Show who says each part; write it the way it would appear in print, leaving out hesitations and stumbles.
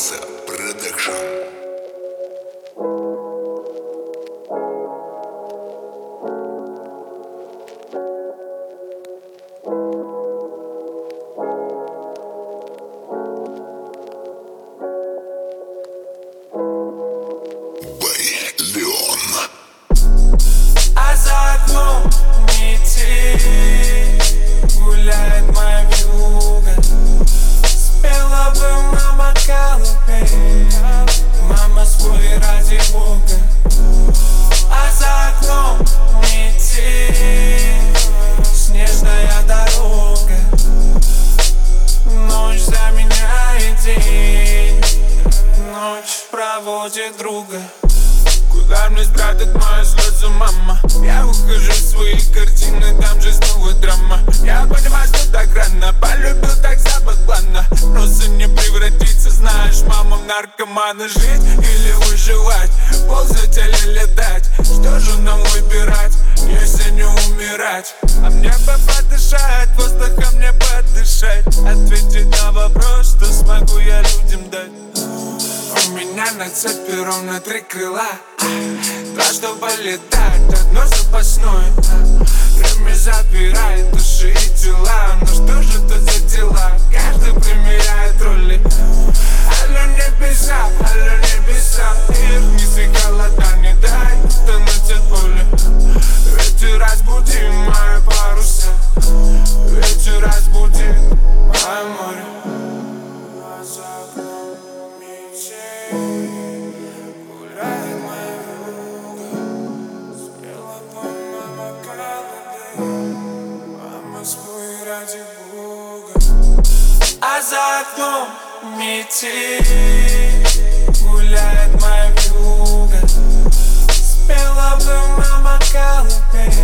Speaker 1: База Продакшн.
Speaker 2: А за окном метель, гуляет моя вьюга. Спела бы мама колыбель, мама, спой ради Бога. А за окном метель, снежная дорога. Ночь заменяет день, ночь проводит друга. Куда мне спрятать мои слезы, мама? Я ухожу в свои картины, там же снова драма. Я понимаю, что так рано, полюбил так забакланно. Просто не превратиться, знаешь, мама, в наркомана. Жить или выживать, ползать или летать? Что же нам выбирать, если не умирать? А мне бы подышать, воздухом мне подышать, ответить на вопрос, что смогу я людям дать. У меня на цепи ровно 3 крыла, 2, чтобы летать, 1 запасное. Время забирает души и тела, но что же это за дела? Каждый примеряет роли. Алло, небеса, их вниз и холода, не дай тонуть от боли. Ветер разбуди мои паруса, ветер разбуди мое море. А за окном метель, гуляет моя вьюга. Спела бы мама колыбель, мама, спой ради Бога. А за окном метель, гуляет моя вьюга. Спела бы мама колыбель,